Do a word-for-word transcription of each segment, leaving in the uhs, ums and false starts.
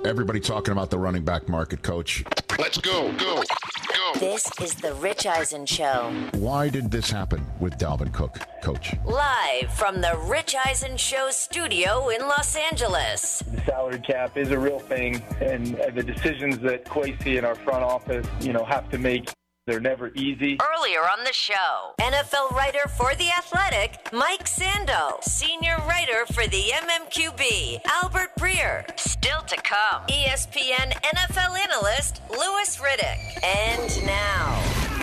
Everybody talking about the running back market, Coach. Let's go, go, go. This is the Rich Eisen Show. Why did this happen with Dalvin Cook, Coach? Live from the Rich Eisen Show studio in Los Angeles. The salary cap is a real thing, and the decisions that Kwesi and our front office, you know, have to make, they're never easy. Earlier on the show, N F L writer for The Athletic, Mike Sando. Senior writer for the M M Q B, Albert Breer. Still to come, E S P N N F L analyst, Louis Riddick. And now,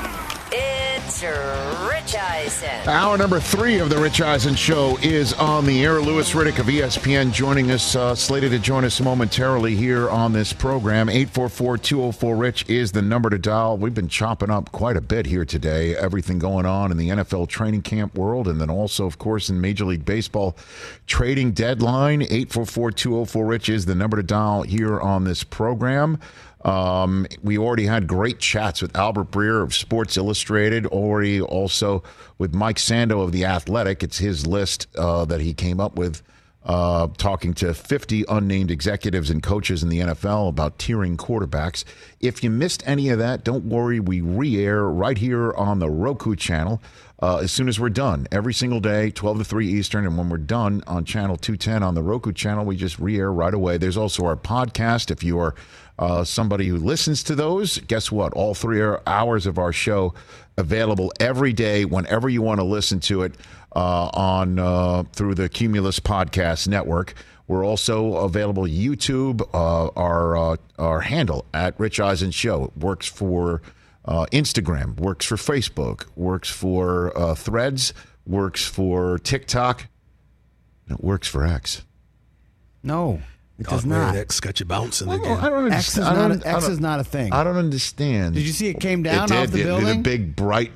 it's Rich Eisen. Hour number three of the Rich Eisen Show is on the air. Louis Riddick of E S P N joining us, uh, slated to join us momentarily here on this program. eight four four, two oh four, RICH is the number to dial. We've been chopping up quite a bit here today. Everything going on in the N F L training camp world, and then also, of course, in Major League Baseball trading deadline. eight four four, two oh four, RICH is the number to dial here on this program. Um, we already had great chats with Albert Breer of Sports Illustrated, already also with Mike Sando of The Athletic. It's his list uh, that he came up with, uh, talking to fifty unnamed executives and coaches in the N F L about tiering quarterbacks. If you missed any of that, don't worry. We re-air right here on the Roku channel uh, as soon as we're done. Every single day, twelve to three Eastern, and when we're done on channel two ten on the Roku channel, we just re-air right away. There's also our podcast. If you are Uh, somebody who listens to those, guess what? All three hours of our show available every day, whenever you want to listen to it uh, on uh, through the Cumulus Podcast Network. We're also available YouTube. Uh, our uh, our handle at Rich Eisen Show works for uh, Instagram, works for Facebook, works for uh, Threads, works for TikTok, and it works for X. No. It does oh, not. X got you bouncing Well, again. I don't X is understand. not, a, X is not a thing. I don't understand. Did you see it came down it did, off the it, building? Did a big bright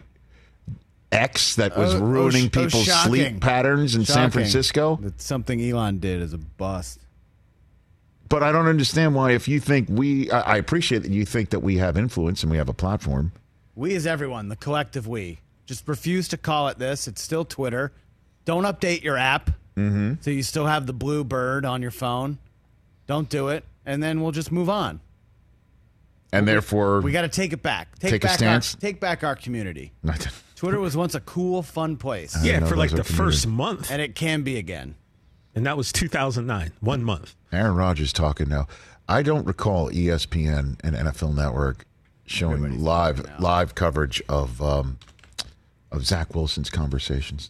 X that was Oh, ruining oh, people's shocking. sleep patterns in Shocking. San Francisco. That's something Elon did is a bust. But I don't understand why, if you think we, I, I appreciate that you think that we have influence and we have a platform. We is everyone, the collective we. Just refuse to call it this. It's still Twitter. Don't update your app Mm-hmm. so you still have the blue bird on your phone. Don't do it, and then we'll just move on. And therefore, We got to take it back. Take, Take a back stance? Our, take back our community. Twitter was once a cool, fun place, yeah, know for like those are the first community. month. and it can be again. And that was two thousand nine, one month. Aaron Rodgers talking now. I don't recall E S P N and N F L Network showing Everybody's live talking now. live coverage of um, of Zach Wilson's conversations.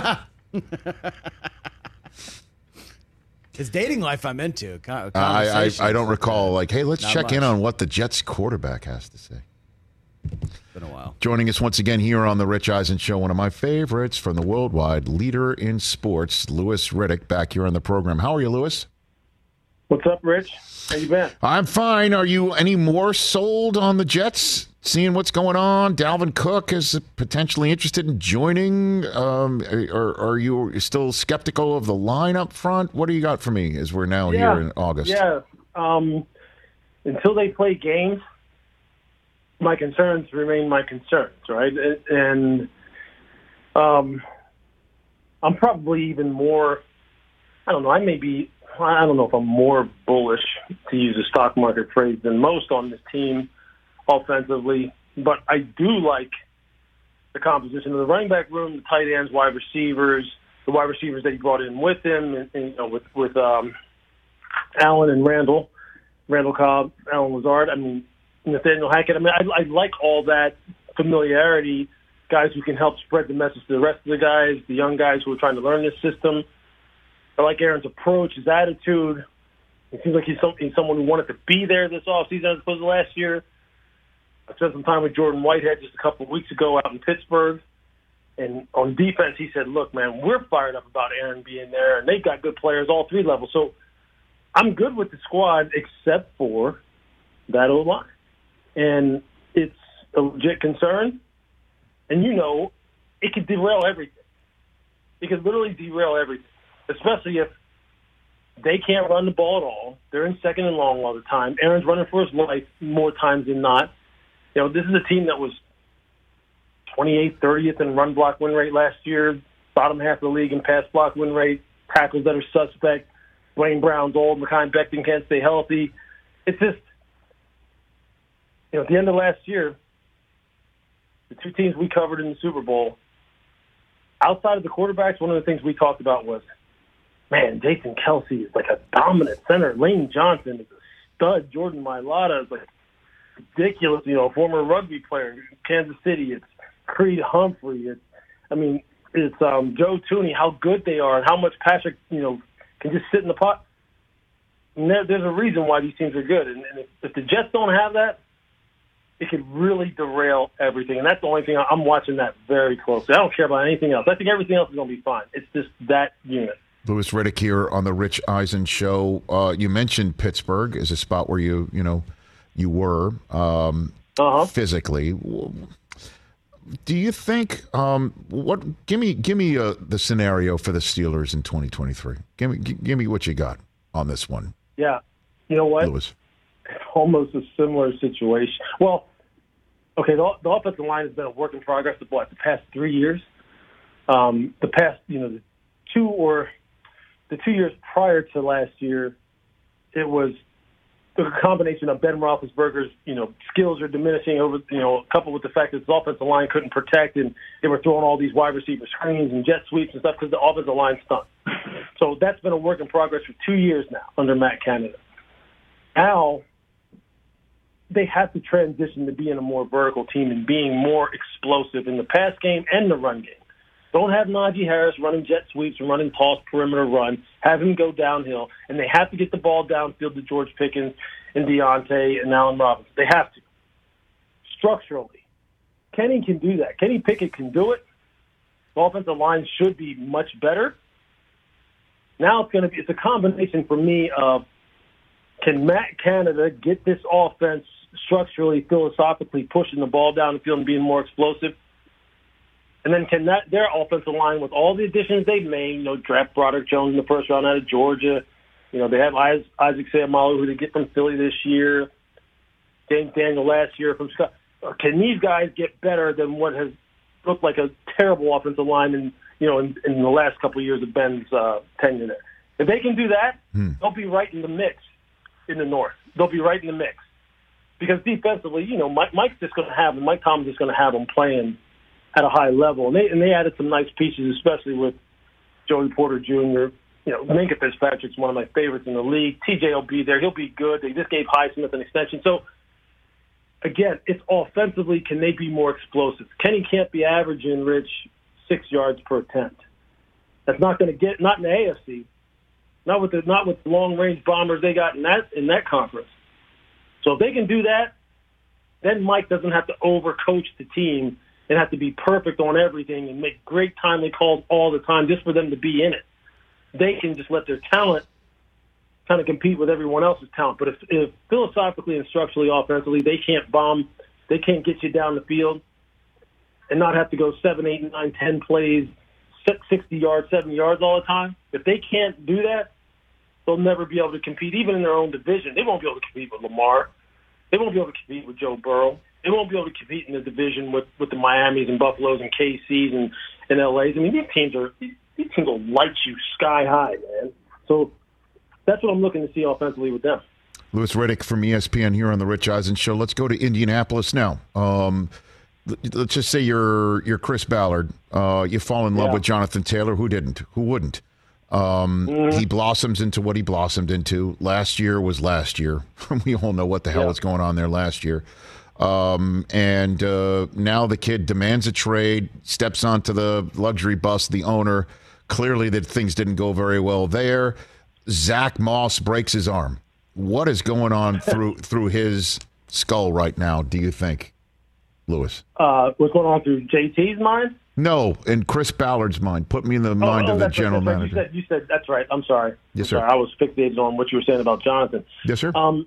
It's dating life I'm into. Con- I, I conversations. I don't recall, like, hey, let's Not check in much. on what the Jets quarterback has to say. It's been a while. Joining us once again here on the Rich Eisen Show, one of my favorites from the worldwide leader in sports, Louis Riddick, back here on the program. How are you, Louis? What's up, Rich? How you been? I'm fine. Are you any more sold on the Jets? Seeing what's going on, Dalvin Cook is potentially interested in joining. Um, or, or are you still skeptical of the line up front? What do you got for me as we're now Yeah. here in August? Yeah. Um, until they play games, my concerns remain my concerns, right? And um, I'm probably even more, I don't know, I may be, I don't know if I'm more bullish, to use a stock market phrase, than most on this team offensively, but I do like the composition of the running back room, the tight ends, wide receivers, the wide receivers that he brought in with him, and, and you know, with with um, Allen and Randall, Randall Cobb, Alan Lazard. I mean, Nathaniel Hackett. I mean, I, I like all that familiarity, guys who can help spread the message to the rest of the guys, the young guys who are trying to learn this system. I like Aaron's approach, his attitude. It seems like he's, some, he's someone who wanted to be there this offseason as opposed to last year. I spent some time with Jordan Whitehead just a couple of weeks ago out in Pittsburgh. And on defense, he said, look, man, we're fired up about Aaron being there, and they've got good players all three levels. So I'm good with the squad except for that O-line. And it's a legit concern. And, you know, it could derail everything. It could literally derail everything, especially if they can't run the ball at all. They're in second and long all the time. Aaron's running for his life more times than not. You know, this is a team that was twenty-eighth, thirtieth in run block win rate last year, bottom half of the league in pass block win rate, tackles that are suspect. Blaine Brown's old, Mekhi Becton can't stay healthy. it's just, you know, at the end of last year, the two teams we covered in the Super Bowl, outside of the quarterbacks, one of the things we talked about was, man, Jason Kelce is like a dominant center. Lane Johnson is a stud. Jordan Mailata is like ridiculous, you know, former rugby player in Kansas City. It's Creed Humphrey. It's, I mean, it's um, Joe Tooney, how good they are and how much Patrick, you know, can just sit in the pot. And there, there's a reason why these teams are good. And, and if, if the Jets don't have that, it could really derail everything. And that's the only thing I'm watching that very closely. I don't care about anything else. I think everything else is going to be fine. It's just that unit. Louis Riddick here on the Rich Eisen Show. Uh, you mentioned Pittsburgh as a spot where you, you know, you were um, uh-huh. physically. Do you think um, what? Give me, give me uh, the scenario for the Steelers in twenty twenty-three. Give me, give me what you got on this one. Yeah, you know what? Louis. Almost a similar situation. Well, okay, the, the offensive line has been a work in progress for what, the past three years. Um, the past, you know, the two or the two years prior to last year, it was a combination of Ben Roethlisberger's, you know, skills are diminishing over, you know, coupled with the fact that his offensive line couldn't protect and they were throwing all these wide receiver screens and jet sweeps and stuff because the offensive line stunk. So that's been a work in progress for two years now under Matt Canada. Now, they have to transition to being a more vertical team and being more explosive in the pass game and the run game. Don't have Najee Harris running jet sweeps and running toss perimeter run. Have him go downhill. And they have to get the ball downfield to George Pickens and Deontay and Allen Robinson. They have to. Structurally, Kenny can do that. Kenny Pickett can do it. The offensive line should be much better. Now it's going to be, it's a combination for me of, can Matt Canada get this offense structurally, philosophically pushing the ball down the field and being more explosive? And then can that their offensive line, with all the additions they've made, you know, draft Broderick Jones in the first round out of Georgia, you know, they have Isaac Seumalo, who they get from Philly this year, James Daniel last year from Scott. Can these guys get better than what has looked like a terrible offensive line in, you know, in, in the last couple of years of Ben's uh, tenure there? If they can do that, hmm. they'll be right in the mix in the North. They'll be right in the mix. Because defensively, you know, Mike, Mike's just going to have them. Mike Tomlin's just going to have them playing at a high level. And they and they added some nice pieces, especially with Joey Porter Junior You know, Minkah Fitzpatrick's one of my favorites in the league. T J will be there. He'll be good. They just gave Highsmith an extension. So, again, it's offensively, can they be more explosive? Kenny can't be averaging, Rich, six yards per attempt. That's not going to get, not in the A F C. Not with the not with the long-range bombers they got in that in that conference. So if they can do that, then Mike doesn't have to overcoach the team and have to be perfect on everything and make great timely calls all the time just for them to be in it. They can just let their talent kind of compete with everyone else's talent. But if, if philosophically and structurally, offensively, they can't bomb, they can't get you down the field and not have to go seven, eight, nine, ten plays, sixty yards, seventy yards all the time. If they can't do that, they'll never be able to compete, even in their own division. They won't be able to compete with Lamar. They won't be able to compete with Joe Burrow. They won't be able to compete in the division with, with the Miamis and Buffaloes and K Cs and, and L As. I mean, these teams are these, these teams will light you sky high, man. So that's what I'm looking to see offensively with them. Louis Riddick from E S P N here on the Rich Eisen Show. Let's go to Indianapolis now. Um, let's just say you're you're Chris Ballard. Uh, you fall in love yeah. with Jonathan Taylor. Who didn't? Who wouldn't? Um, mm-hmm. He blossoms into what he blossomed into. Last year was last year. We all know what the hell yeah. was going on there last year. Um, and uh, now the kid demands a trade, steps onto the luxury bus, the owner. Clearly that things didn't go very well there. Zach Moss breaks his arm. What is going on through through his skull right now, do you think, Louis? Uh, what's going on through J T's mind? No, in Chris Ballard's mind. Put me in the mind oh, oh, of the that's general right, manager. You said, you said that's right. I'm sorry. Yes, I'm sir. Sorry. I was fixated on what you were saying about Jonathan. Yes, sir. Um,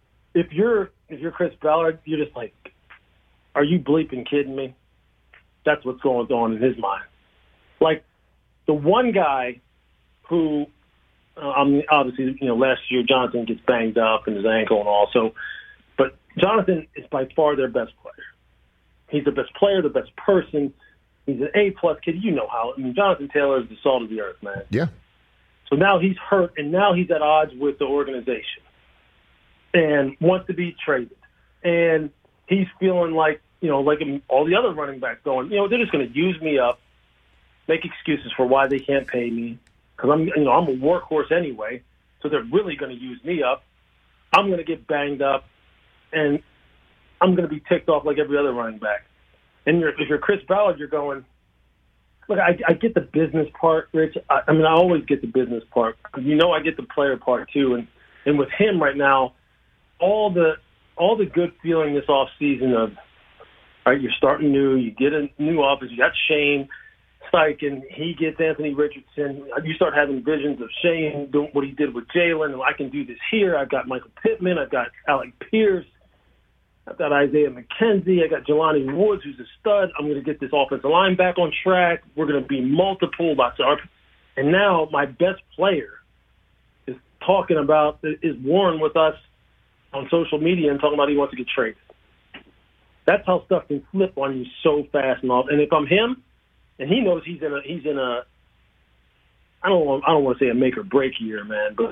if you're if you're Chris Ballard, you're just like, are you bleeping kidding me? That's what's going on in his mind. Like the one guy who, uh, I mean, obviously, you know, last year Jonathan gets banged up and his ankle and all. So, but Jonathan is by far their best player. He's the best player, the best person. He's an A-plus kid. You know how. I mean, Jonathan Taylor is the salt of the earth, man. Yeah. So now he's hurt, and now he's at odds with the organization. and wants to be traded. And he's feeling like, you know, like all the other running backs going, you know, they're just going to use me up, make excuses for why they can't pay me because I'm, you know, I'm a workhorse anyway, so they're really going to use me up. I'm going to get banged up, and I'm going to be ticked off like every other running back. And you're, if you're Chris Ballard, you're going, look, I, I get the business part, Rich. I, I mean, I always get the business part. You know, I get the player part too. And and with him right now, all the all the good feeling this off season of, all right, you're starting new, you get a new office, you got Shane Steichen, he gets Anthony Richardson. You start having visions of Shane doing what he did with Jalen, and I can do this here. I've got Michael Pittman, I've got Alec Pierce, I've got Isaiah McKenzie, I got Jelani Woods, who's a stud. I'm going to get this offensive line back on track. We're going to be multiple, lots of, and now my best player is talking about, is warring with us on social media and talking about he wants to get traded. That's how stuff can flip on you so fast and all. And if I'm him, and he knows he's in a, he's in a, I don't want, I don't want to say a make or break year, man, but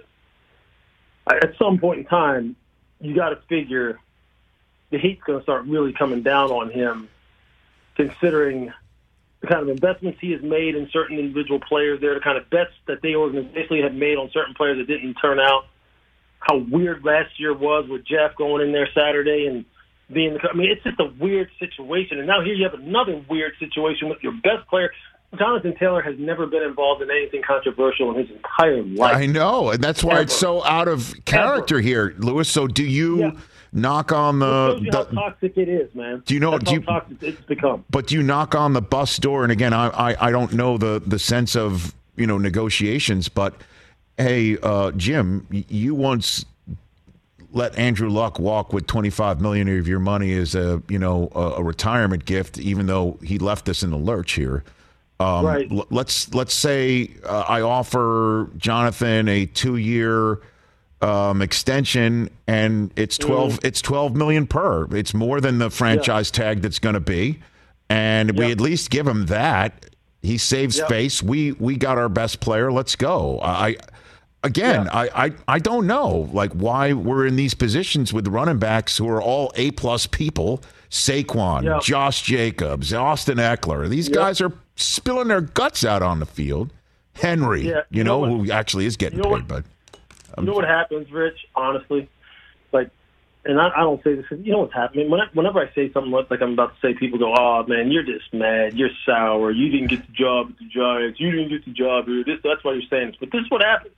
at some point in time, you got to figure the heat's going to start really coming down on him, considering the kind of investments he has made in certain individual players there, the kind of bets that they organizationally have made on certain players that didn't turn out, how weird last year was with Jeff going in there Saturday and being the, I mean, it's just a weird situation. And now here you have another weird situation with your best player. Jonathan Taylor has never been involved in anything controversial in his entire life. I know, and that's why Ever. It's so out of character Ever. here, Lewis. So do you yeah. knock on the... It shows you the, how toxic it is, man. Do you know... That's do how you, toxic it's become. But do you knock on the bus door? And again, I, I, I don't know the, the sense of, you know, negotiations, but, hey, uh, Jim, you once... let Andrew Luck walk with twenty-five million dollars of your money as a, you know, a, a retirement gift, even though he left us in the lurch here. Um, right. l- let's let's say uh, I offer Jonathan a two-year um, extension, and it's twelve. Mm. It's twelve million per. It's more than the franchise yeah. tag that's going to be, and yep. we at least give him that. He saves yep. face. We we got our best player. Let's go. I. Again, yeah. I, I I don't know like why we're in these positions with running backs who are all A plus people. Saquon, yeah. Josh Jacobs, Austin Eckler. These yeah. guys are spilling their guts out on the field. Henry, yeah. you, you know, know who actually is getting you know paid. What, but um, you know what happens, Rich? Honestly, like, and I, I don't say this. You know what's happening? When I, whenever I say something like I'm about to say, people go, "Oh man, you're just mad. You're sour. You didn't get the job at the Giants. You didn't get the job here. This that's why you're saying this." But this is what happens.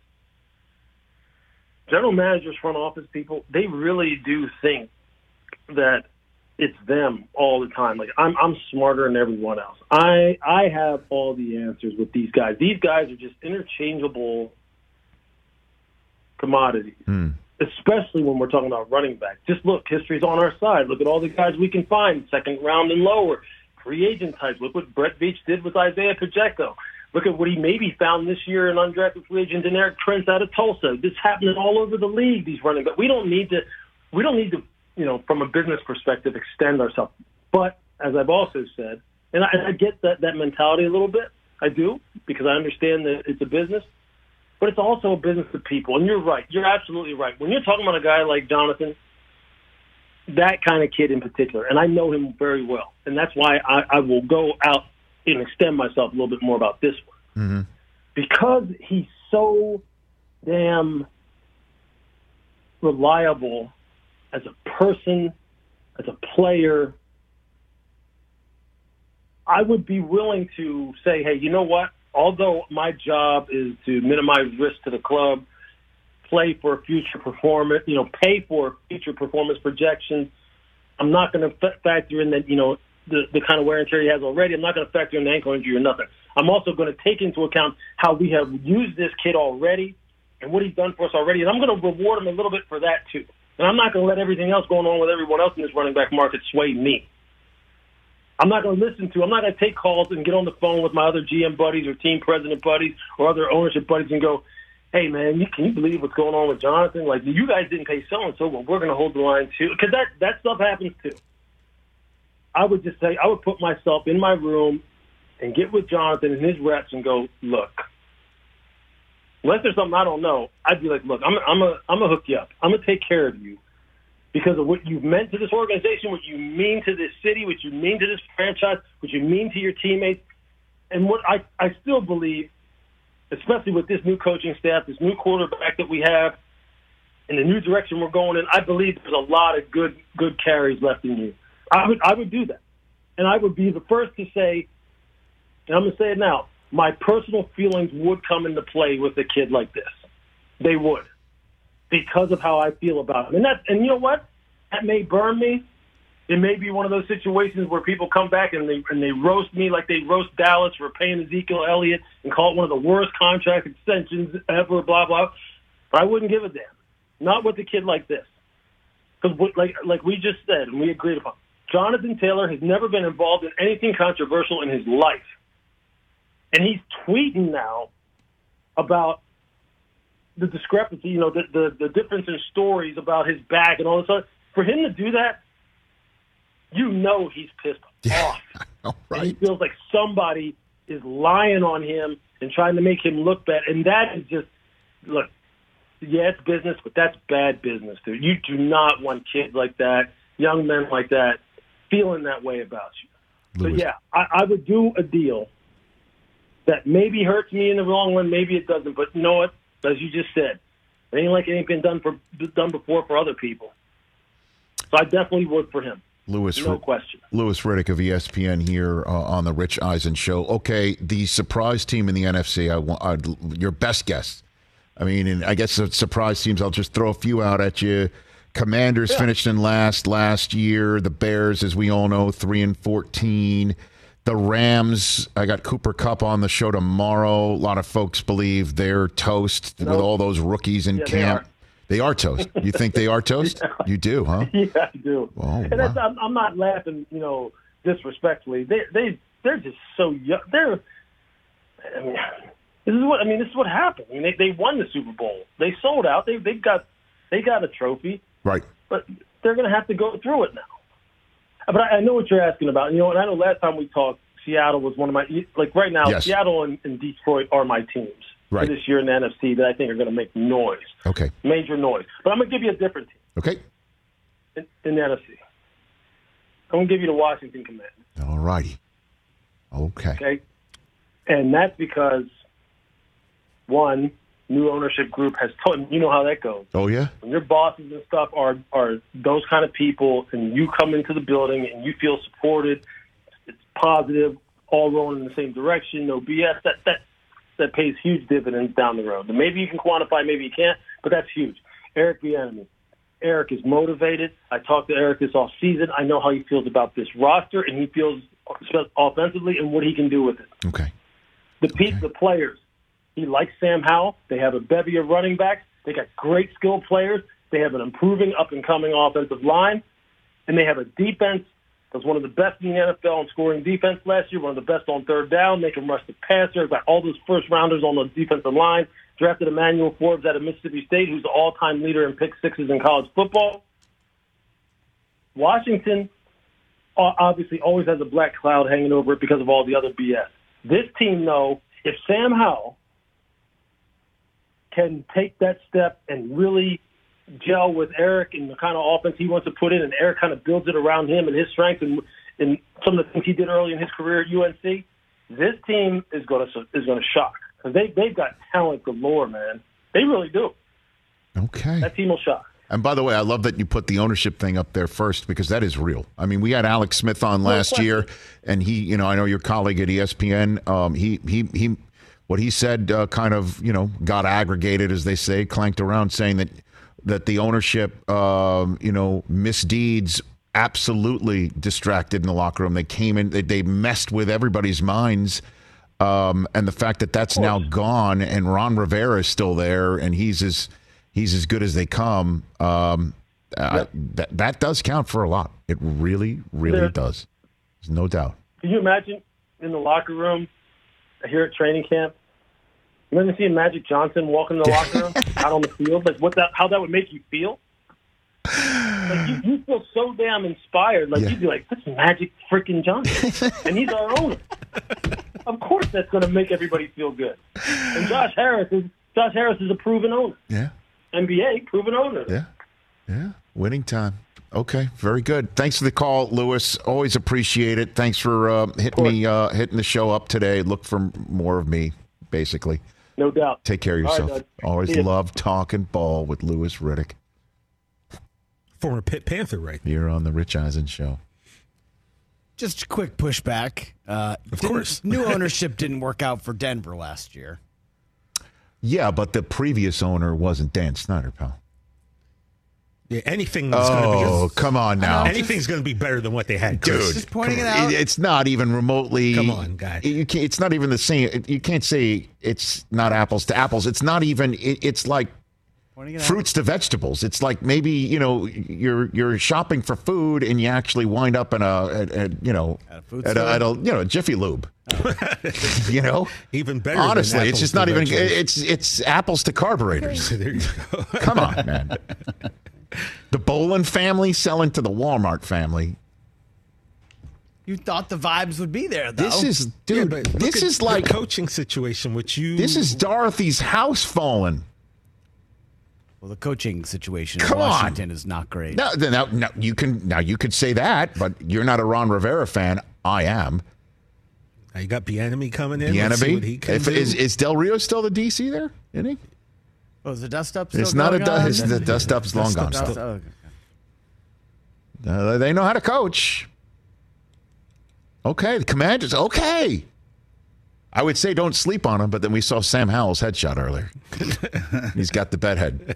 General managers, front office people, they really do think that it's them all the time. Like I'm, I'm smarter than everyone else. I, I have all the answers with these guys. These guys are just interchangeable commodities, mm. especially when we're talking about running back. Just look, history's on our side. Look at all the guys we can find, second round and lower, free agent types. Look what Brett Veach did with Isaiah Pacheco. Look at what he maybe found this year in undrafted free agent and Eric Trent out of Tulsa. This happening all over the league, these running backs. We don't need to, we don't need to, you know, from a business perspective, extend ourselves. But as I've also said, and I, and I get that, that mentality a little bit, I do, because I understand that it's a business, but it's also a business of people. And you're right. You're absolutely right. When you're talking about a guy like Jonathan, that kind of kid in particular, and I know him very well, and that's why I, I will go out and extend myself a little bit more about this one. Mm-hmm. Because he's so damn reliable as a person, as a player, I would be willing to say, hey, you know what? Although my job is to minimize risk to the club, play for future performance, you know, pay for future performance projections, I'm not going to f- factor in that, you know, The, the kind of wear and tear he has already. I'm not going to factor in the ankle injury or nothing. I'm also going to take into account how we have used this kid already and what he's done for us already, and I'm going to reward him a little bit for that too. And I'm not going to let everything else going on with everyone else in this running back market sway me. I'm not going to listen to, I'm not going to take calls and get on the phone with my other G M buddies or team president buddies or other ownership buddies and go, hey, man, you, can you believe what's going on with Jonathan? Like, you guys didn't pay so-and-so, well, we're going to hold the line too. Because that, that stuff happens too. I would just say I would put myself in my room and get with Jonathan and his reps and go, look, unless there's something I don't know, I'd be like, look, I'm I'm a I'm gonna hook you up. I'm gonna take care of you. because of what you've meant to this organization, what you mean to this city, what you mean to this franchise, what you mean to your teammates. And what I, I still believe, especially with this new coaching staff, this new quarterback that we have, and the new direction we're going in, I believe there's a lot of good good carries left in you. I would I would do that. And I would be the first to say, and I'm going to say it now, my personal feelings would come into play with a kid like this. They would, because of how I feel about him. And that, and you know what? That may burn me. It may be one of those situations where people come back and they and they roast me like they roast Dallas for paying Ezekiel Elliott and call it one of the worst contract extensions ever, blah, blah. But I wouldn't give a damn. Not with a kid like this. Because like, like we just said and we agreed upon, Jonathan Taylor has never been involved in anything controversial in his life. And he's tweeting now about the discrepancy, you know, the, the, the difference in stories about his back and all this stuff. For him to do that, you know he's pissed off. All right. And he feels like somebody is lying on him and trying to make him look bad. And that is just, look, yeah, it's business, but that's bad business, dude. You do not want kids like that, young men like that, feeling that way about you. Louis. So, yeah, I, I would do a deal that maybe hurts me in the wrong one, maybe it doesn't. But you know what? As you just said, it ain't like it ain't been done for done before for other people. So I definitely would for him. Louis, no question. Louis Riddick of E S P N here uh, on the Rich Eisen Show. Okay, the surprise team in the N F C. I want uh, your best guess. I mean, and I guess the surprise teams. I'll just throw a few out at you. Commanders yeah. finished in last last year. The Bears, as we all know, three and fourteen. The Rams. I got Cooper Kupp on the show tomorrow. A lot of folks believe they're toast nope. with all those rookies in yeah, camp. They are toast. You think they are toast? yeah. You do, huh? Yeah, I do. Oh, and wow. that's, I'm, I'm not laughing, you know, disrespectfully. They they they're just so young. They're. I mean, this is what I mean. This is what happened. I mean, they they won the Super Bowl. They sold out. They they got they got a trophy. Right. But they're going to have to go through it now. But I, I know what you're asking about. You know, and I know last time we talked, Seattle was one of my like right now. Yes. Seattle and, and Detroit are my teams. Right. For this year in the N F C that I think are going to make noise. Okay. Major noise. But I'm going to give you a different team. Okay. In, in the N F C. I'm going to give you the Washington Commanders. All righty. Okay. Okay? And that's because, one, new ownership group has told you know how that goes. Oh, yeah? When your bosses and stuff are, are those kind of people and you come into the building and you feel supported, it's positive, all rolling in the same direction, no B S, that, that, that pays huge dividends down the road. And maybe you can quantify, maybe you can't, but that's huge. Eric Bieniemy. Eric is motivated. I talked to Eric this off season. I know how he feels about this roster, and he feels offensively and what he can do with it. Okay. The okay. the players. He likes Sam Howell. They have a bevy of running backs. They got great skilled players. They have an improving, up-and-coming offensive line. And they have a defense that was one of the best in the N F L in scoring defense last year, one of the best on third down. They can rush the passer. Got all those first-rounders on the defensive line. Drafted Emmanuel Forbes out of Mississippi State, who's the all-time leader in pick sixes in college football. Washington obviously always has a black cloud hanging over it because of all the other B S. This team, though, if Sam Howell can take that step and really gel with Eric and the kind of offense he wants to put in, and Eric kind of builds it around him and his strengths and, and some of the things he did early in his career at U N C, this team is going to is going to shock. Because they, they've got talent galore, man. They really do. Okay. That team will shock. And by the way, I love that you put the ownership thing up there first because that is real. I mean, we had Alex Smith on last no year, and he, you know, I know your colleague at E S P N, um, he, he, he, what he said uh, kind of, you know, got aggregated, as they say, clanked around, saying that that the ownership, um, you know, misdeeds absolutely distracted in the locker room. They came in, they, they messed with everybody's minds. Um, and the fact that that's now gone and Ron Rivera is still there and he's as he's as good as they come, um, yep. I, that that does count for a lot. It really, really there, does. There's no doubt. Can you imagine in the locker room here at training camp? You imagine seeing Magic Johnson walking in the locker room out on the field? Like what that? How that would make you feel? Like you, you feel so damn inspired. Like yeah. you'd be like, "That's Magic freaking Johnson," and he's our owner. Of course, that's going to make everybody feel good. And Josh Harris is Josh Harris is a proven owner. Yeah. N B A proven owner. Yeah. Yeah, winning time. Okay, very good. Thanks for the call, Lewis. Always appreciate it. Thanks for uh, hitting me, uh, hitting the show up today. Look for more of me, basically. No doubt. Take care of All yourself. right, Always love talking ball with Lewis Riddick. Former Pitt Panther, right? Here on the Rich Eisen Show. Just a quick pushback. Uh, Of didn't- course. New ownership didn't work out for Denver last year. Yeah, but the previous owner wasn't Dan Snyder, pal. Yeah, anything is Oh, going to come on now. be anything's going to be better than what they had, Chris. Dude, Just pointing come it on. out. It's not even remotely. Come on, guy. You can't, it's not even the same. You can't say it's not apples to apples. It's not even. It, it's like Pointing it out. fruits to vegetables. It's like maybe you know you're you're shopping for food and you actually wind up in a, at, at, you know At a food at a, store? at a you know Jiffy Lube. you know, Even better than Honestly, it's apples just to not even. vegetables. It's it's apples to carburetors. There you go. Come on, man. The Bolin family selling to the Walmart family. You thought the vibes would be there, though. This is, Yeah, dude. but look this at is the like coaching situation, which you. this is Dorothy's house falling. well, the coaching situation Come in on. Washington is not great. Now, now, now you can now you could say that, but you're not a Ron Rivera fan. I am. Now you got Bieniemy coming in. Let's see what he Bieniemy. can If, do. is is Del Rio still the D C there? Isn't he? Oh, is the dust up still It's not a going du- on? it's the dust up's long gone. Dust- Still. oh, okay. Uh, they know how to coach. Okay, the Commanders. Okay. I would say don't sleep on him, but then we saw Sam Howell's headshot earlier. He's got the bedhead.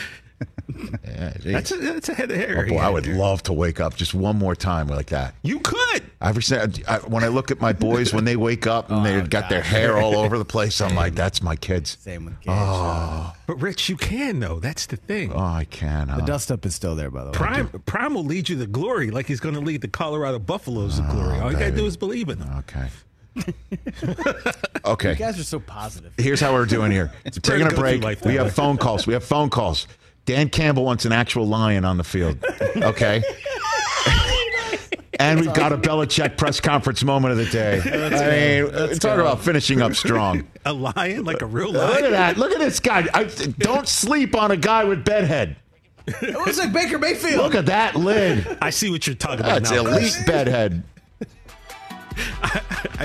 Yeah, geez. that's a, that's a head of hair. Oh, boy, I would love to wake up just one more time like that. You could. I've said I, when I look at my boys when they wake up and Oh, they've got their God. hair all over the place, I'm like, that's my kids. Same with Gage. Oh, But Rich, you can though. That's the thing. oh I can. Huh? The dust up is still there, by the way. Prime Prime will lead you to glory, like he's going to lead the Colorado Buffaloes to glory. All you got to baby. do is believe in them. Okay. Okay. You guys are so positive. Here's how we're doing here. We're better taking a to go through break. life that We have way. phone calls. We have phone calls. Dan Campbell wants an actual lion on the field. Okay. And we've got a Belichick press conference moment of the day. I mean, talk about finishing up strong. A lion, like a real Look at lion. that. Look at this guy. I, don't sleep on a guy with bedhead. It looks like Baker Mayfield. Look at that lid. I see what you're talking about That's now. elite Chris. bedhead. I,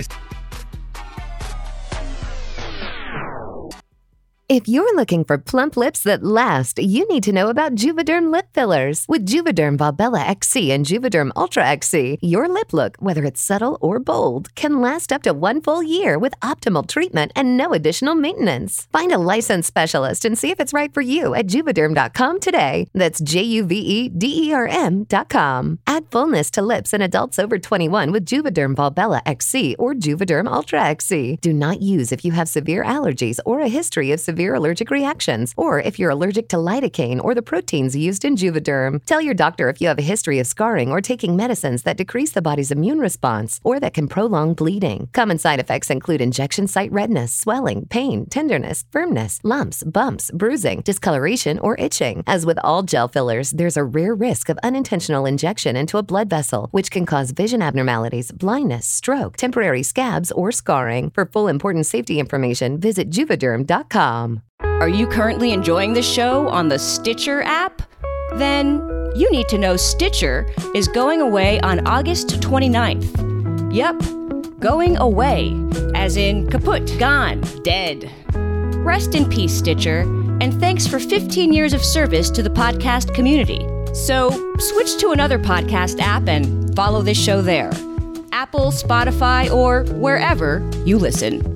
If you're looking for plump lips that last, you need to know about Juvederm lip fillers. With Juvederm Volbella X C and Juvederm Ultra X C, your lip look, whether it's subtle or bold, can last up to one full year with optimal treatment and no additional maintenance. Find a licensed specialist and see if it's right for you at Juvederm dot com today. That's J U V E D E R M dot com. Add fullness to lips in adults over twenty-one with Juvederm Volbella X C or Juvederm Ultra X C. Do not use if you have severe allergies or a history of severe allergic reactions, or if you're allergic to lidocaine or the proteins used in Juvederm. Tell your doctor if you have a history of scarring or taking medicines that decrease the body's immune response or that can prolong bleeding. Common side effects include injection site redness, swelling, pain, tenderness, firmness, lumps, bumps, bruising, discoloration, or itching. As with all gel fillers, there's a rare risk of unintentional injection into a blood vessel, which can cause vision abnormalities, blindness, stroke, temporary scabs, or scarring. For full important safety information, visit Juvederm dot com. Are you currently enjoying the show on the Stitcher app? Then you need to know Stitcher is going away on August twenty-ninth. Yep, going away, as in kaput, gone, dead. Rest in peace, Stitcher, and thanks for fifteen years of service to the podcast community. So switch to another podcast app and follow this show there. Apple, Spotify, or wherever you listen.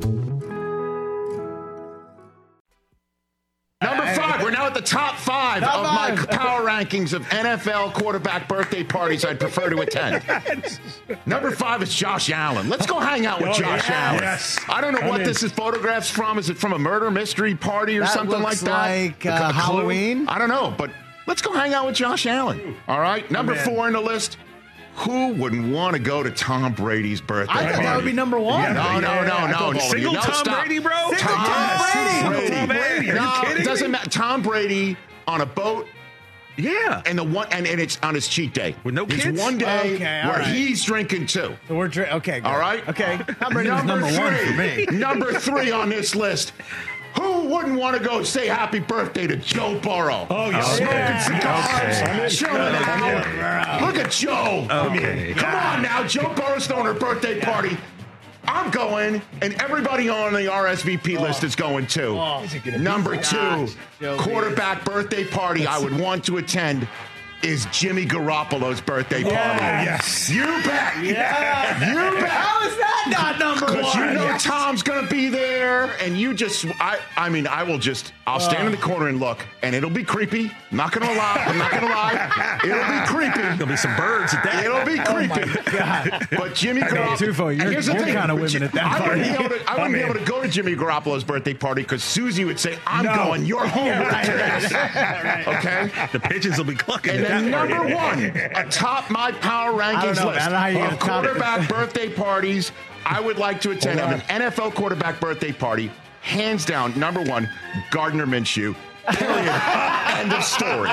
Number five. We're now at the top five Top of five. my power rankings of N F L quarterback birthday parties I'd prefer to attend. Number five is Josh Allen. Let's go hang out with Oh, Josh yeah. Allen. Yes. I don't know I'm what in. this is photographs from. Is it from a murder mystery party or That something like looks that? like, A- uh, a clue? Halloween? I don't know, but let's go hang out with Josh Allen. All right. Number in. four on the list. Who wouldn't want to go to Tom Brady's birthday I thought party? that would be number one. Yeah, No, no, yeah, no, I no, thought no. Single no, Tom stop. Brady, bro? Single Tom, Tom Brady. Tom Brady. Are you No, kidding it doesn't me? matter. Tom Brady on a boat. Yeah. And the one, and, and it's on his cheat day. With no There's kids? one day Okay, all where right. he's drinking too. So we're dri- okay. Good. All right. Okay. Tom Brady was Number number one three. for me. Number three on this list. Who wouldn't want to go say happy birthday to Joe Burrow? Oh, yeah. Smoking Yeah. cigars, Okay. chilling out. Look at Joe. Okay. Come on now. Joe Burrow's throwing her birthday party. I'm going, and everybody on the R S V P Oh. list is going too. Oh. Number two, Gosh, Joe quarterback birthday party I would want to attend is Jimmy Garoppolo's birthday party. yes. You bet. Yeah. You bet. How is that not number Because one? you know Tom's going to be there, and you just, I I mean, I will just, I'll stand in the corner and look, and it'll be creepy. I'm not going to lie. I'm not going to lie. It'll be creepy. There'll be some birds at that. It'll be creepy. God. But Jimmy Garoppolo. Tufo, you're- and here's the you're thing, kinda but women you- at that I wouldn't, party. be able to, I wouldn't be I'm able to go to Jimmy Garoppolo's birthday party because Susie would say, I'm No. going, you're home Yeah, with right, the right, kids. Okay? The pigeons will be clucking And at then that number party. one, atop my power I don't rankings know, list I don't know how you're of gonna top it. quarterback birthday parties I would like to attend. Hold Have an N F L quarterback birthday party. Hands down, number one, Gardner Minshew. Period. End of story.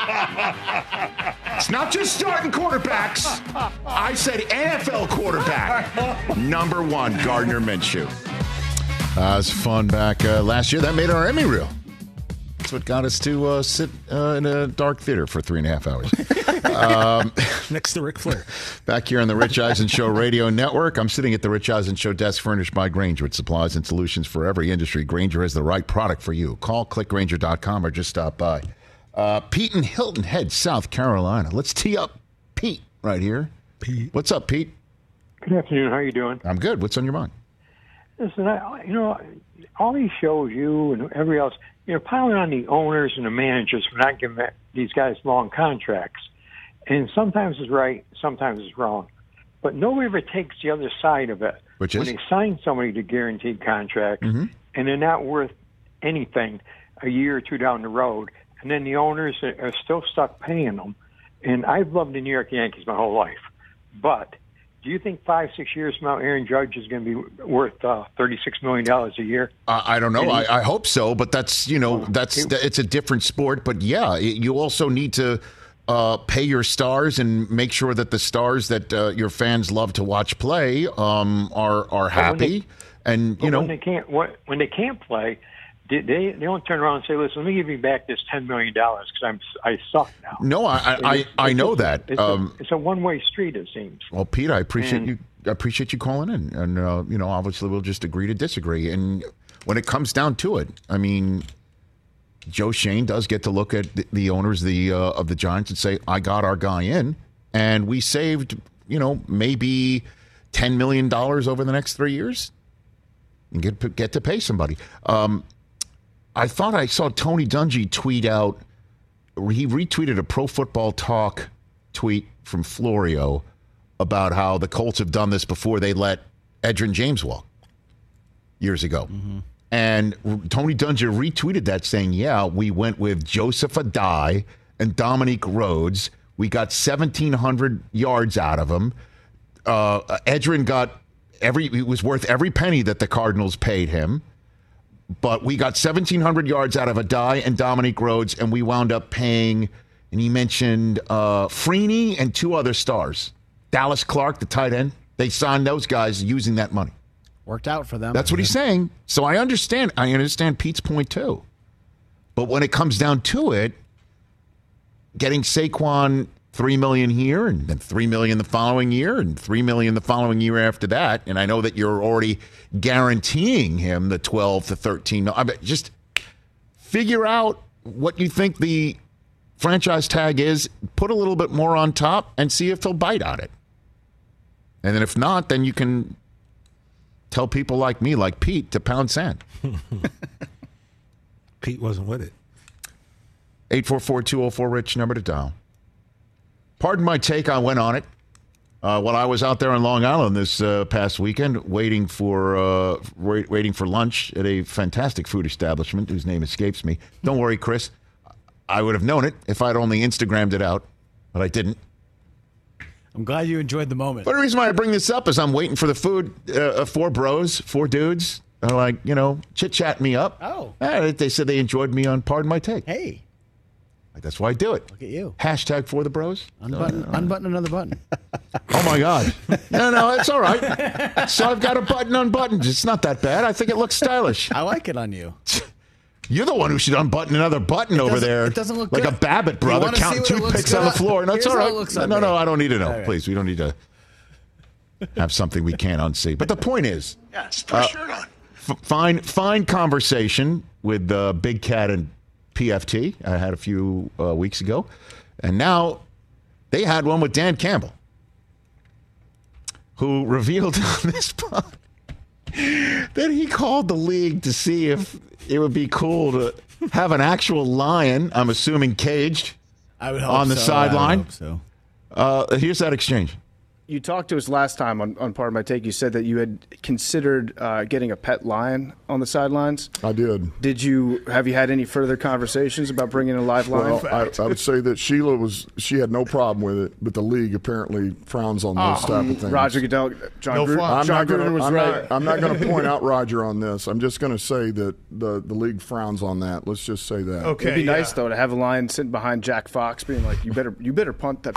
It's not just starting quarterbacks. I said N F L quarterback. Number one, Gardner Minshew. Uh, it was fun back uh, last year. That made our Emmy reel. That's what got us to uh, sit uh, in a dark theater for three and a half hours. um, Next to Ric Flair. Back here on the Rich Eisen Show Radio Network, I'm sitting at the Rich Eisen Show desk furnished by Grainger with supplies and solutions for every industry. Grainger has the right product for you. Call click grainger dot com or just stop by. Uh, Pete in Hilton Head, South Carolina. Let's tee up Pete right here. Pete. What's up, Pete? Good afternoon. How are you doing? I'm good. What's on your mind? Listen, I, you know, all these shows, you and everybody else, you're piling on the owners and the managers for not giving these guys long contracts. And sometimes it's right, sometimes it's wrong. But nobody ever takes the other side of it. Which when is? they sign somebody to guaranteed contracts Mhm. and they're not worth anything a year or two down the road, and then the owners are, are still stuck paying them. And I've loved the New York Yankees my whole life. But do you think five, six years from now, Aaron Judge is going to be worth uh, thirty-six million dollars a year? Uh, I don't know. And he- I, I hope so, but that's you know that's it's a different sport. But yeah, it, you also need to uh, pay your stars and make sure that the stars that uh, your fans love to watch play um, are are when happy. they- and But you know, when they can't, what, when they can't play, they they they don't turn around and say, "Listen, let me give you back this ten million dollars because I'm I suck now." no, I I, I, It's- I it's know a- that. It's, Um, a, it's a one-way street, it seems. well, Pete, I appreciate And- you. I appreciate you calling in, and uh, you know, obviously, we'll just agree to disagree. And when it comes down to it, I mean, Joe Shane does get to look at the, the owners the uh, of the Giants and say, "I got our guy in, and we saved, you know, maybe ten million dollars over the next three years, and get get to pay somebody." Um, I thought I saw Tony Dungy tweet out. He retweeted a Pro Football Talk tweet from Florio about how the Colts have done this before. They let Edgerrin James walk years ago. And Tony Dungy retweeted that saying, yeah, we went with Joseph Adai and Dominique Rhodes. We got seventeen hundred yards out of him. Uh, Edgerrin got every, it was worth every penny that the Cardinals paid him. But we got seventeen hundred yards out of Adai and Dominique Rhodes, and we wound up paying, and he mentioned uh, Freeney and two other stars. Dallas Clark, the tight end. They signed those guys using that money. Worked out for them. That's what he's saying. So I understand. I understand Pete's point too. But when it comes down to it, getting Saquon three million here, and then three million the following year, and three million the following year after that, and I know that you're already guaranteeing him the twelve to thirteen. I mean, just figure out what you think the franchise tag is. Put a little bit more on top, and see if he'll bite on it. And then if not, then you can tell people like me, like Pete, to pound sand. Pete wasn't with it. eight four four, two oh four, RICH, number to dial. Pardon my take, I went on it. Uh, while I was out there on Long Island this uh, past weekend, waiting for uh, wait, waiting for lunch at a fantastic food establishment whose name escapes me. Don't worry, Chris. I would have known it if I'd only Instagrammed it out, but I didn't. I'm glad you enjoyed the moment. But the reason why I bring this up is I'm waiting for the food. Uh, four bros, four dudes, are like, you know, chit-chatting me up. Oh. Uh, they said they enjoyed me on Pardon My Take. Hey. That's why I do it. Look at you. Hashtag for the bros. Unbutton, unbutton another button. Oh, my God. No, no, it's all right. So I've got a button unbuttoned. It's not that bad. I think it looks stylish. I like it on you. You're the one who should unbutton another button It over doesn't- there. it doesn't look like good. a Babbitt You brother wanna see counting what it looks toothpicks good on the on- floor. No, it's Here's all how right. it looks no, on no, me. no, I don't need to know. All right. Please, we don't need to have something we can't unsee. But the point is, Yeah, just put a shirt on. f- fine, fine conversation with uh, Big Cat and P F T. I had a few uh, weeks ago. And now they had one with Dan Campbell, who revealed on this pod that he called the league to see if it would be cool to have an actual lion, I'm assuming caged, I would hope on the so. sideline. I would hope so. Uh, here's that exchange. You talked to us last time on, on Part of My Take. You said that you had considered uh, getting a pet lion on the sidelines. I did. Did you have you had any further conversations about bringing a live lion? Well, I, I would say that Sheila was she had no problem with it, but the league apparently frowns on those Oh, type of things. Roger Goodell, John, No Gruden, fun. I'm John not gonna, Gruden was I'm right. Not, I'm not going to point out Roger on this. I'm just going to say that the, the league frowns on that. Let's just say that. Okay, It'd be yeah. nice though to have a lion sitting behind Jack Fox, being like, "You better, you better punt that."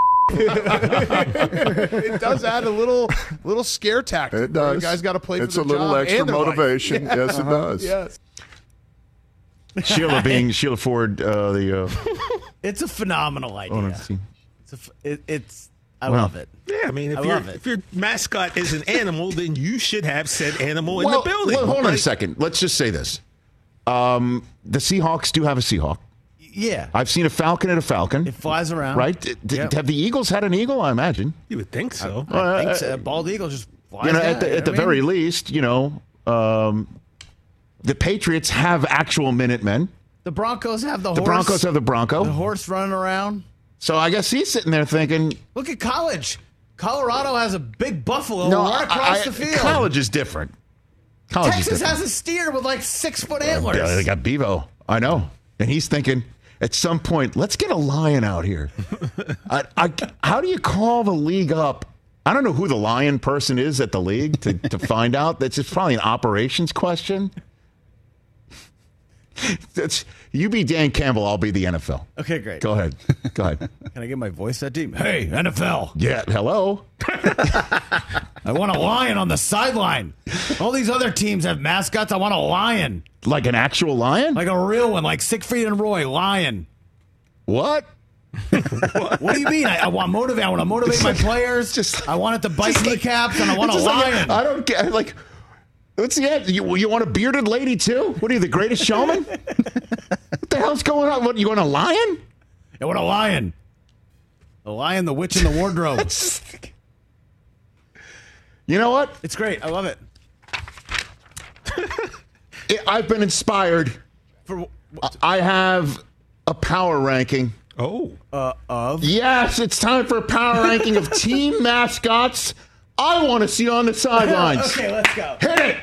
It does add a little little scare tactic. It does. The guy's got to play It's for a the little job extra and the right. motivation. Yeah. Yes, it does. Yes. Sheila being Sheila Ford, uh, the. Uh, It's a phenomenal idea. owner of the team. It's, a f it, it's I Well, love it. Yeah, I mean, if, I your love it. if your mascot is an animal, then you should have said animal in Well, the building. well, hold on a Like, second. Let's just say this. Um, the Seahawks do have a Seahawk. Yeah. I've seen a falcon at a falcon. It flies around. Right? D- d- Yep. Have the Eagles had an eagle? I imagine. You would think so. I think so. Bald eagle just flies You know, down, at the, you know at the what I very mean? least, you know, um, the Patriots have actual Minutemen. The Broncos have the, The horse. Broncos have the Bronco. The horse running around. So I guess he's sitting there thinking, Look at college. Colorado has a big buffalo no, right across I- the field. college is different. College is Texas different. has a steer with like six foot antlers. Yeah, they got Bevo. I know. And he's thinking, at some point, let's get a lion out here. I, I, how do you call the league up? I don't know who the lion person is at the league to, to find out. That's just probably an operations question. That's, you be Dan Campbell, I'll be the N F L. Okay, great. Go ahead. Go ahead. Can I get my voice that deep? Hey, N F L. Yeah, hello. I want a lion on the sideline. All these other teams have mascots. I want a lion. Like an actual lion? Like a real one, like Siegfried and Roy, lion. What? What do you mean? I, I want motivate. I want to motivate my players. just- I want it to bite just like- kneecaps, and I want a It's just like- lion. I don't get like. What's the answer? You, you want a bearded lady too? What are you, the greatest showman? What the hell's going on? What, you want a lion? I want a lion. The lion, the witch, and the wardrobe. You know what? It's great. I love it. It- I've been inspired. For I have a power ranking. Oh. uh, of Yes, it's time for a power ranking of team mascots I want to see on the sidelines. okay, let's go. Hit it!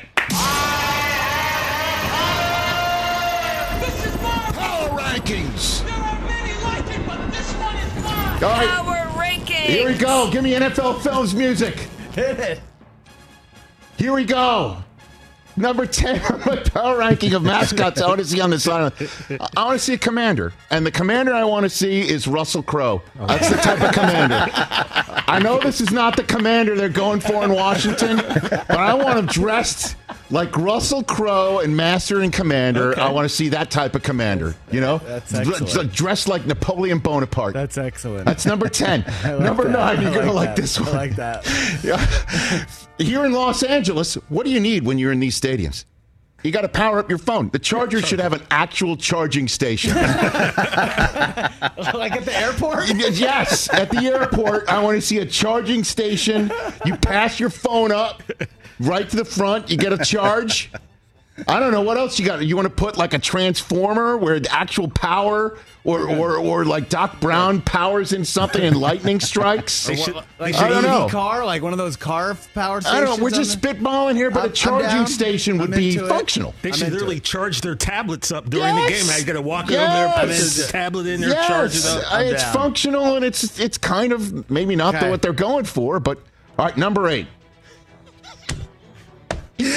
Power rankings. All right, Power rankings. here we go. Give me N F L Films music. Hit it. Here we go. Number ten on my power ranking of mascots I want to see on the sideline. I want to see a commander. And the commander I want to see is Russell Crowe. That's the type of commander. I know this is not the commander they're going for in Washington, but I want him dressed like Russell Crowe and Master and Commander. Okay. I want to see that type of commander. You know? That's Dr- excellent. Dressed like Napoleon Bonaparte. That's excellent. That's number ten. I like Number that. nine, I you're going to like that. this one. I like that. Yeah. Here in Los Angeles, what do you need when you're in these stadiums? You got to power up your phone. The Chargers should have an actual charging station. Like at the airport? Yes, at the airport, I want to see a charging station. You pass your phone up right to the front, you get a charge. I don't know what else you got. You want to put like a transformer where the actual power, or or or like Doc Brown powers in something and lightning strikes. Or what- like I an don't E V know. car, like one of those car power stations. I don't know. We're on just there? spitballing here, but I'm- a charging I'm down. station would I'm be into it. functional. They I'm should into literally it. charge their tablets up during the Yes. game. I got to walk Yes. over there, put I'm the into it. tablet in there, Yes. charge it up. Uh, I'm it's down. functional and it's it's kind of maybe not Okay. the, what they're going for, but all right, number eight.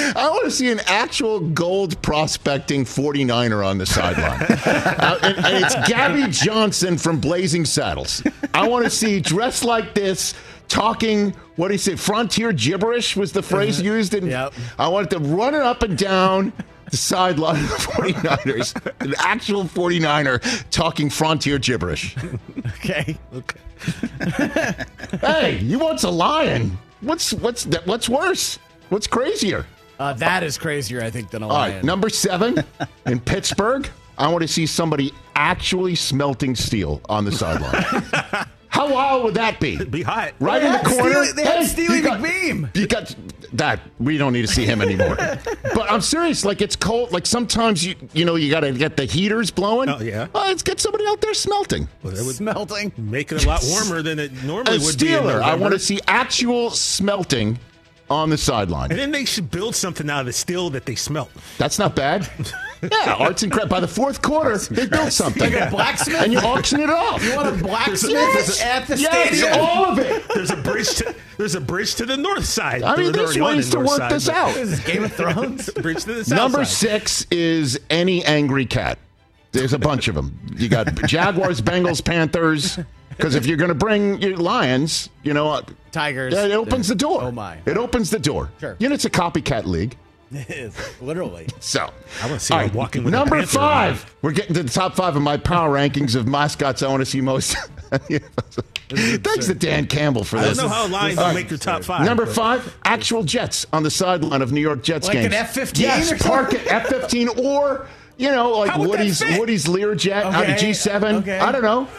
I want to see an actual gold prospecting forty-niner on the sideline. uh, and, and it's Gabby Johnson from Blazing Saddles. I want to see dressed like this, talking, what do you say, frontier gibberish was the phrase used. And Yep. I wanted to run it up and down the sideline of the forty-niners. An actual forty-niner talking frontier gibberish. Okay. Okay. Hey, you want a lion? What's what's that? What's worse? What's crazier? Uh, that is crazier, I think, than a All lion. right, number seven in Pittsburgh. I want to see somebody actually smelting steel on the sideline. How wild would that be? It'd be hot. Right They in the had corner. Steely- they had Steely you got- McBeam. You got that. We don't need to see him anymore. But I'm serious. Like, it's cold. Like, sometimes you you know you got to get the heaters blowing. Oh, yeah. Uh, let's get somebody out there smelting. Well, that would Smelting. make it a lot warmer than it normally A would be. in Steeler. I November. want to see actual smelting on the sideline. And then they should build something out of the steel that they smelt. That's not bad. Yeah, arts and crafts. By the fourth quarter, they built something. Like a blacksmith? And you auction it off. You want a blacksmith Yes. at the Yes, stadium? all of it. There's a bridge to there's a bridge to the north side. I mean, They're there's already on ways the to north work side, this but- out. This is Game of Thrones. Bridge to the south Number side. six is any angry cat. There's a bunch of them. You got Jaguars, Bengals, Panthers. Because if you're going to bring your Lions, you know, uh, Tigers. it opens the door. Oh, my. It opens the door. Sure. You know, it's a copycat league. It is, literally. So, I want to see all him right, walking with a number panther five. We're getting to the top five of my power rankings of mascots I want to see most. Thanks to Dan Campbell for I don't this. know how Lions All will right. make your top five. Number but- five, actual Jets on the sideline of New York Jets Like games. an F fifteen Yes, or something? park it F fifteen or you know like How would that Woody's fit? Woody's Learjet out of Okay, G seven. okay. I don't know.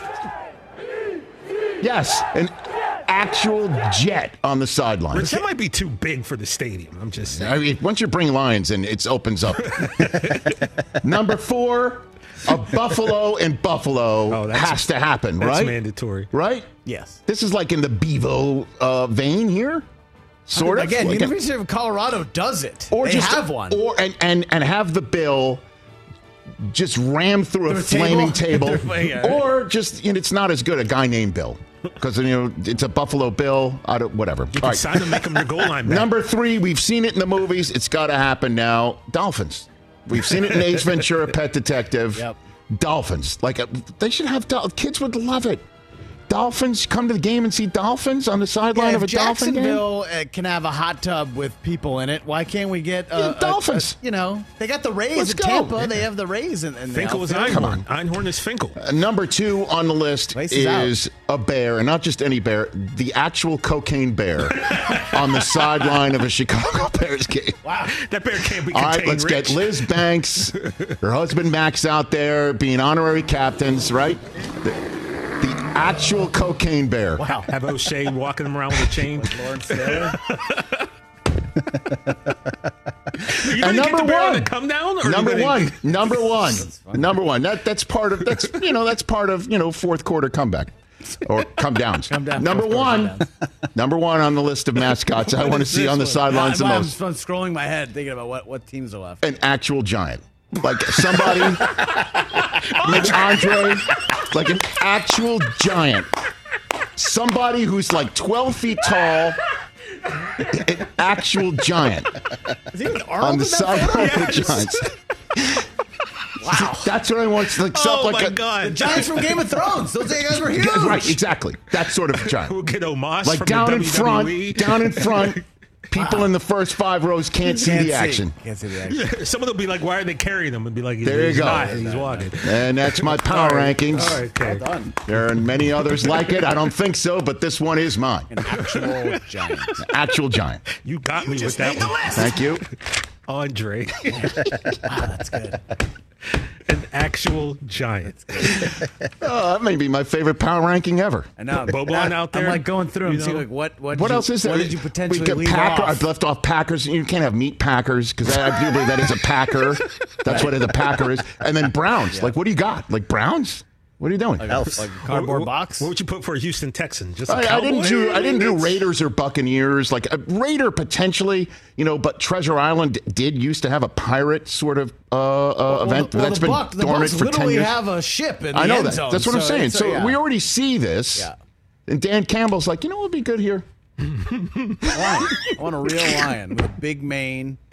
Yes, an actual jet on the sideline. Rich, that might be too big for the stadium. I'm just saying. I mean, once you bring Lions in, it opens up. Number four, a Buffalo and Buffalo Oh, that's- has to happen, That's right? mandatory. Right? Yes. This is like in the Bevo uh, vein here, sort of. Again, Like a- University of Colorado does it. or they just have one. or and, and and have the bill just ram through a Through a flaming table? table, Yeah. or just you know, it's not as good a guy named Bill because you know it's a Buffalo Bill. I don't whatever. You All can right. sign them, make them your goal line back. Number three, we've seen it in the movies. It's got to happen now. Dolphins. We've seen it in Ace Ventura, Pet Detective. Yep. Dolphins. Like, uh, they should have, dol- kids would love it. Dolphins, come to the game and see dolphins on the sideline Yeah, of a if dolphin game. Jacksonville uh, can have a hot tub with people in it, why can't we get uh, Yeah, a- dolphins? a- you know, they got the Rays Let's at go. Tampa. Yeah. They have the Rays in, in the Finkel is outfield. Einhorn. Einhorn is Finkel. Uh, number two on the list Place is is a bear, and not just any bear, the actual cocaine bear on the sideline of a Chicago Bears game. Wow. That bear can't be All contained, right, let's Rich. get Liz Banks, her husband Max out there being honorary captains, right? The, the actual cocaine bear. Wow. Have O'Shea walking him around with a chain. Lawrence Taylor. Are you And going to get number the bear on one. the come down? Or are you Number gonna- one, number one, number one. That that's part of that's you know that's part of you know fourth quarter comeback or come downs. Come down, number fourth quarter one, number one on the list of mascots I want to see on the sidelines the I'm, I'm most. I'm scrolling my head thinking about what, what teams are left. An actual giant, like somebody, like Andre, like an actual giant, somebody who's like twelve feet tall. An actual giant Is even Arnold on the in that photo? sideline of the Giants. Wow, that's what I want. Like, Oh, something like my a, God. The Giants from Game of Thrones. Those guys were huge. Yeah, right, exactly. That sort of giant. We'll get Omos Like from down the in W W E. front, down in front. People in the first five rows can't see Can't the action. Can't see the action. Someone will be like, why are they carrying him? And be like, he's, There you he's go. not, he's walking. And that's my power All right. rankings. All right, okay. Well done. There are many others like it. I don't think so, but this one is mine. An actual giant. Actual giant. You got me with that one. Thank you. Andre. Wow, that's good. An actual giant. Oh, that may be my favorite power ranking ever. I know. Boban out there, I'm like going through you and see know? like what what, What did you- else is there? What did you potentially we got leave Packer. off? I've left off Packers. You can't have meat Packers because I, I do believe that is a Packer. That's what a Packer is. And then Browns. Like, what do you got? Like Browns? What are you doing? like, a, like a cardboard what, box. What would you put for a Houston Texan? Just a I, I cowboy? didn't do. I didn't do It's- Raiders or Buccaneers. Like a Raider potentially, you know. But Treasure Island did used to have a pirate sort of uh, uh, Well, event the, well, that's the been Buck, the dormant Bucks for ten literally years. have a ship in the I know end that. zone. That's what I'm so saying. it's- So yeah. we already see this. Yeah. And Dan Campbell's like, you know what would be good here? Lion. I want a real lion with a big mane.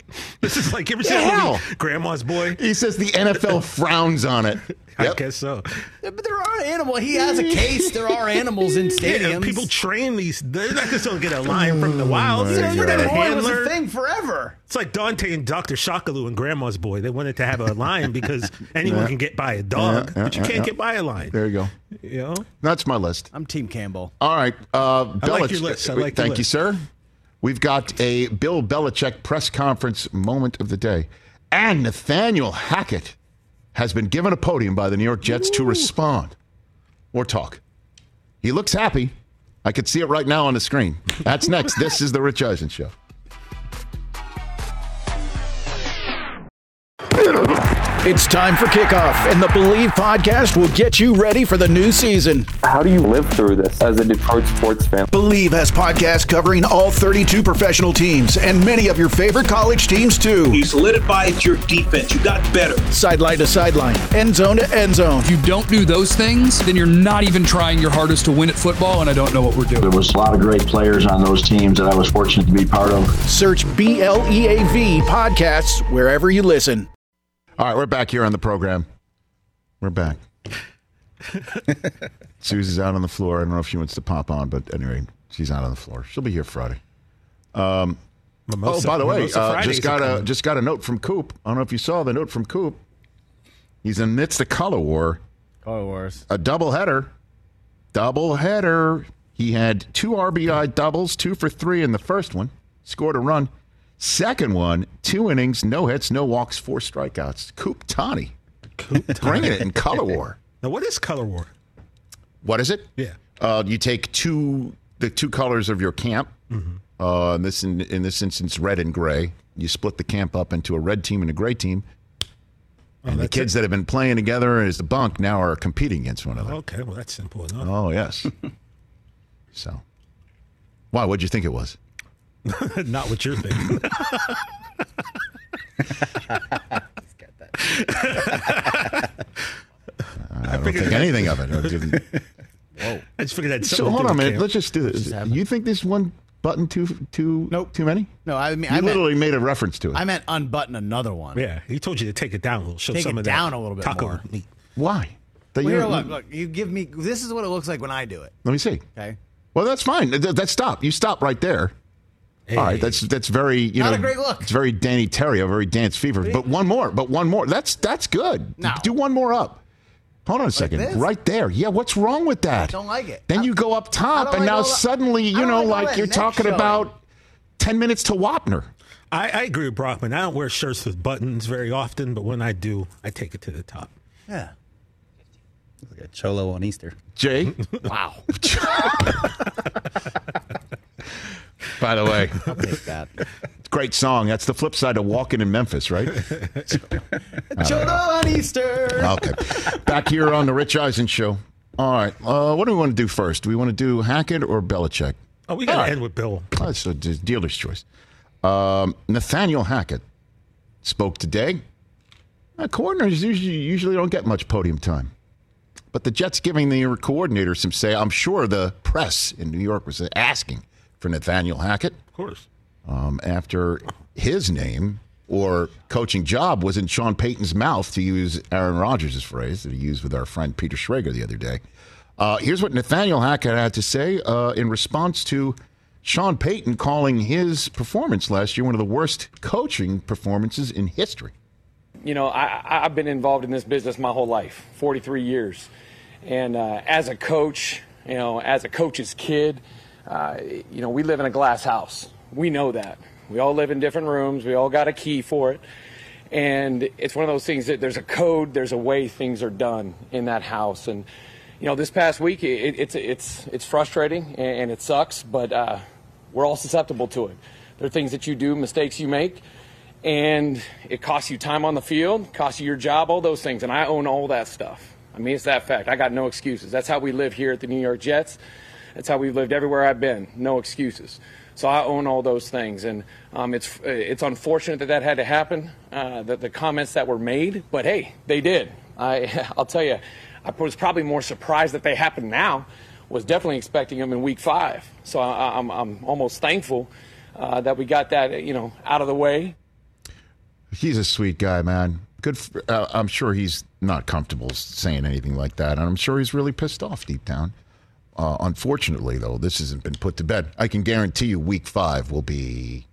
This is like, you ever Yeah, seen hell. the movie Grandma's Boy? He says the N F L frowns on it. I Yep. guess so. Yeah, but there are animals. He has a case. There are animals in Yeah, stadiums. people train these. They're not just going to get a lion from the wild. my You know, you got a God. Boy was handler. a thing forever. It's like Dante and Doctor Shockaloo and Grandma's Boy. They wanted to have a lion because anyone Yeah. can get by a dog, Yeah, yeah, but you yeah, can't yeah. get by a lion. There you go. You know? That's my list. I'm Team Campbell. All right. Uh, I like Belich- your list. I like your Thank you, list. sir. We've got a Bill Belichick press conference moment of the day. And Nathaniel Hackett has been given a podium by the New York Jets to respond or talk. He looks happy. I could see it right now on the screen. That's next. This is the Rich Eisen Show. It's time for kickoff, and the Believe podcast will get you ready for the new season. How do you live through this as a Detroit sports fan? Believe has podcasts covering all thirty-two professional teams and many of your favorite college teams, too. You solidified your defense. You got better. Sideline to sideline, end zone to end zone. If you don't do those things, then you're not even trying your hardest to win at football, and I don't know what we're doing. There was a lot of great players on those teams that I was fortunate to be part of. Search B L E A V podcasts wherever you listen. All right, we're back here on the program. We're back. Susie's out on the floor. I don't know if she wants to pop on, but anyway, she's out on the floor. She'll be here Friday. Um, Mimosa- oh, by the way, Mimosa uh, Fridays just got are a coming. just got a note from Coop. I don't know if you saw the note from Coop. He's amidst the color war. Color wars. A doubleheader. Doubleheader. He had two R B I doubles, two for three in the first one. Scored a run. Second one, two innings, no hits, no walks, four strikeouts. Coop Tani. Coop Bringing it in color war. Now, what is color war? What is it? Yeah. Uh, you take two the two colors of your camp. Mm-hmm. Uh, in this in, in this instance, red and gray. You split the camp up into a red team and a gray team. Oh, And the that's kids it? that have been playing together as the bunk now are competing against one another. Okay, well, that's simple enough. Oh, yes. So, why? What'd you think it was? Not what you're thinking. I don't think anything of it. I didn't- Whoa. I just figured that. So hold on a minute. Let's just do this. You think this one button too too nope. too many? No, I mean you I literally meant, made a reference to it. I meant unbutton another one. Yeah, he told you to take it down a little. Show Take some it of down that a little bit taco more. meat. Why? That Well, you- here, look, look. You give me. This is what it looks like when I do it. Let me see. Okay. Well, that's fine. Th- That's stop. You stop right there. All right, that's that's very you Not know a great look. It's very Danny Terrio, very Dance Fever. But one more, but one more. That's that's good. No. Do one more up. Hold on a second. this? Right there. Yeah. What's wrong with that? I don't like it. Then you go up top, don't and like now all the- suddenly I you don't know, like all like that you're neck talking showing. about ten minutes to Wapner. I, I agree with Brockman. I don't wear shirts with buttons very often, but when I do, I take it to the top. Yeah. Like a cholo on Easter. Jay. Wow. By the way, I'll take that. great song. That's the flip side of Walking in Memphis, right? Cholo on Easter. Okay. Back here on the Rich Eisen Show. All right. Uh, what do we want to do first? Do we want to do Hackett or Belichick? Oh, we got to All right. end with Bill. Oh, so it's dealer's choice. Um, Nathaniel Hackett spoke today. Uh, coordinators usually, usually don't get much podium time. But the Jets giving the coordinator some say. I'm sure the press in New York was asking for Nathaniel Hackett. Of course. Um, after his name or coaching job was in Sean Payton's mouth, to use Aaron Rodgers' phrase that he used with our friend Peter Schrager the other day. Uh, here's what Nathaniel Hackett had to say uh, in response to Sean Payton calling his performance last year one of the worst coaching performances in history. You know, I, I've been involved in this business my whole life, forty-three years. And uh, as a coach, you know, as a coach's kid, uh, you know, we live in a glass house. We know that. We all live in different rooms. We all got a key for it. And it's one of those things that there's a code, there's a way things are done in that house. And, you know, this past week, it, it's it's it's frustrating and, and it sucks, but uh, we're all susceptible to it. There are things that you do, mistakes you make, and it costs you time on the field, costs you your job, all those things. And I own all that stuff. I mean, it's that fact. I got no excuses. That's how we live here at the New York Jets. That's how we've lived everywhere I've been. No excuses. So I own all those things, and um, it's it's unfortunate that that had to happen, uh, that the comments that were made. But hey, they did. I I'll tell you, I was probably more surprised that they happened now. Was definitely expecting them in week five. So I, I'm I'm almost thankful uh, that we got that you know out of the way. He's a sweet guy, man. Good. For, uh, I'm sure he's not comfortable saying anything like that, and I'm sure he's really pissed off deep down. Uh, unfortunately, though, this hasn't been put to bed. I can guarantee you week five will be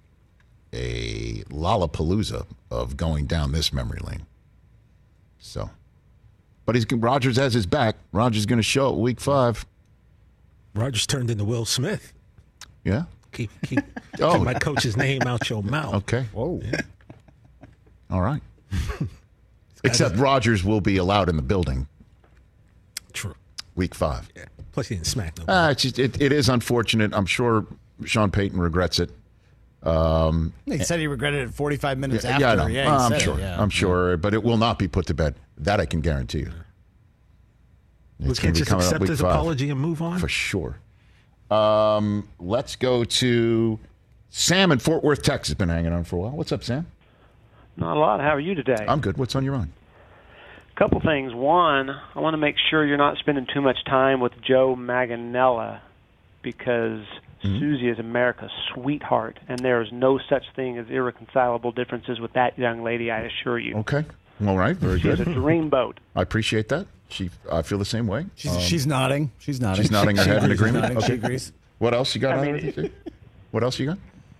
a lollapalooza of going down this memory lane. So, but he's Rodgers has his back. Rodgers going to show it week five. Rodgers turned into Will Smith. Yeah? Keep, keep, oh. keep my coach's name out your mouth. Okay. Whoa. Yeah. All right. Except Rodgers will be allowed in the building. True. Week five. Yeah. Plus, he didn't smack nobody. Uh, it's just, it, it is unfortunate. I'm sure Sean Payton regrets it. Um, he said he regretted it forty-five minutes yeah, after. Yeah, I know. Yeah, he uh, I'm said sure. It, yeah. I'm sure. But it will not be put to bed. That I can guarantee you. We It's can't gonna be just coming up accept week his five. apology and move on? For sure. Um, let's go to Sam in Fort Worth, Texas. Been hanging on for a while. What's up, Sam? Not a lot. How are you today? I'm good. What's on your mind? Couple things. One, I want to make sure you're not spending too much time with Joe Manganiello because mm-hmm. Susie is America's sweetheart, and there is no such thing as irreconcilable differences with that young lady, I assure you. Okay. All right. Very she good. She is a dreamboat. I appreciate that. She, I feel the same way. She's, Um, she's nodding. She's nodding. She's nodding her She head in agrees. agreement. She's nodding. Okay. She agrees. What else you got? I on mean, it? What else you got?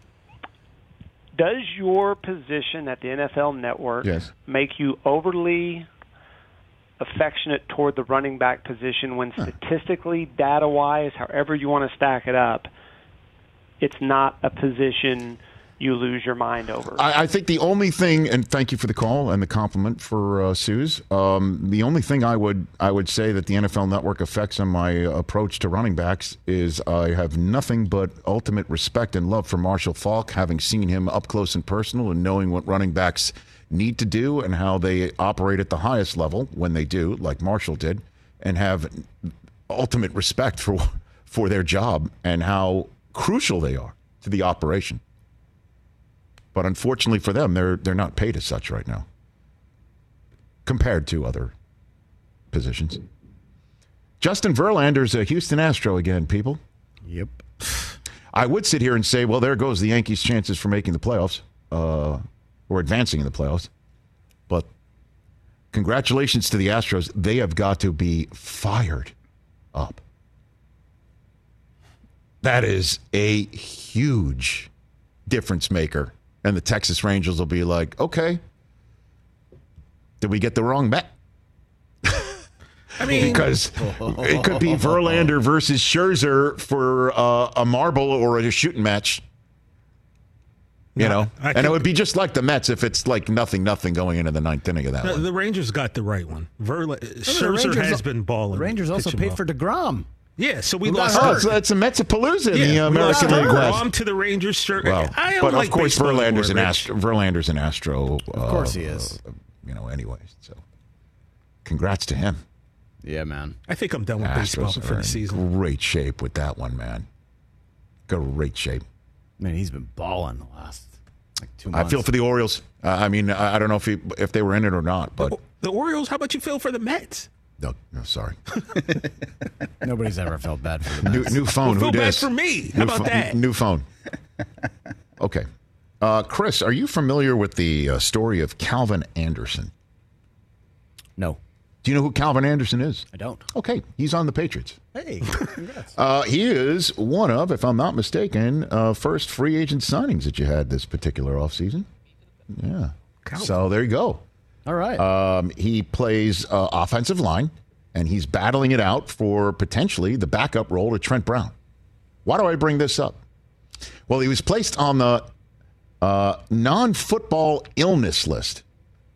Does your position at the N F L Network Yes. make you overly affectionate toward the running back position when statistically, data-wise, however you want to stack it up, it's not a position you lose your mind over? I, I think the only thing, and thank you for the call and the compliment for uh, Suze. Um, the only thing I would I would say that the N F L Network affects on my approach to running backs is I have nothing but ultimate respect and love for Marshall Faulk, having seen him up close and personal and knowing what running backs need to do and how they operate at the highest level when they do, like Marshall did, and have ultimate respect for for their job and how crucial they are to the operation. But unfortunately for them, they're they're not paid as such right now compared to other positions. Justin Verlander's a Houston Astro again, people. Yep. I would sit here and say, well, there goes the Yankees' chances for making the playoffs uh, or advancing in the playoffs. But congratulations to the Astros. They have got to be fired up. That is a huge difference maker. And the Texas Rangers will be like, okay, did we get the wrong bet? I mean, because it could be Verlander versus Scherzer for uh, a marble or a shooting match. You No, know, I and think- it would be just like the Mets if it's like nothing, nothing going into the ninth inning of that The, one. the Rangers got the right one. Verla- Scherzer Rangers- has been balling. The Rangers also pitching paid well. for DeGrom. Yeah, so we Who lost. got Oh, hurt? it's, it's a Metsapalooza in the Yeah, uh, we lost American League West. DeGrom to the Rangers. Sure. Well, I don't but like of course, baseball Verlander's anymore, an Rich. Astro. Verlander's an Astro. Of course uh, he is. uh, you know, anyways. So, congrats to him. Yeah, man. I think I'm done with baseball Astros for are the in season. Great shape with that one, man. Great shape. Man, he's been balling the last like two I months. feel for the Orioles. Uh, I mean, I, I don't know if he, if they were in it or not, but The Orioles. How about you feel for the Mets? no, no, sorry. Nobody's ever felt bad for the New, Mets. new phone. Well, Who feel bad dis? for me. How New about pho- that? New phone. Okay, uh, Chris, are you familiar with the uh, story of Calvin Anderson? No. Do you know who Calvin Anderson is? I don't. Okay, he's on the Patriots. Hey, congrats. Uh, he is one of, if I'm not mistaken, uh, first free agent signings that you had this particular offseason. Yeah. So there you go. All right. Um, he plays uh, offensive line, and he's battling it out for potentially the backup role to Trent Brown. Why do I bring this up? Well, he was placed on the uh, non-football illness list.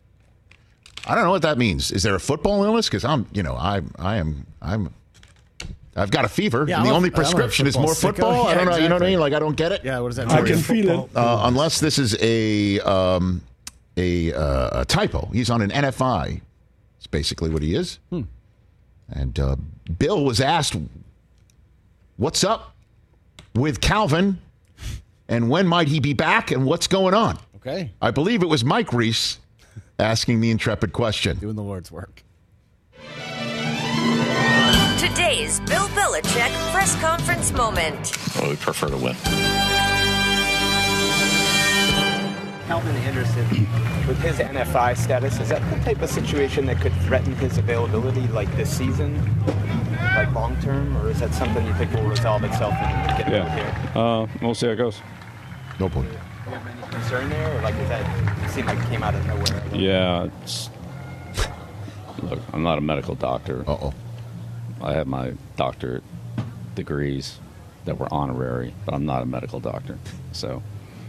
I don't know what that means. Is there a football illness? Because I'm, you know, I, I am, I'm, I've got a fever, Yeah, and the I'm a- only I'm a prescription is football more sicko. football. I Yeah, don't know. You know what I exactly. mean? Like I don't get it. Yeah, what does that I mean? can feel it. Uh, unless this is a um, a, uh, a typo. He's on an N F I. It's basically what he is. Hmm. And uh, Bill was asked, "What's up with Calvin, and when might he be back, and what's going on?" Okay. I believe it was Mike Reese asking the intrepid question. Doing the Lord's work. Today's Bill Belichick press conference moment. Well, we prefer to win. Calvin Anderson, with his N F I status, is that the type of situation that could threaten his availability, like this season, like long term, or is that something you think will resolve itself and get Yeah. over here? Uh, we'll see how it goes. No point. Do you have any concern there, or like does that seem like it came out of nowhere? Yeah. It's, look, I'm not a medical doctor. Uh-oh. I have my doctorate degrees that were honorary, but I'm not a medical doctor. So,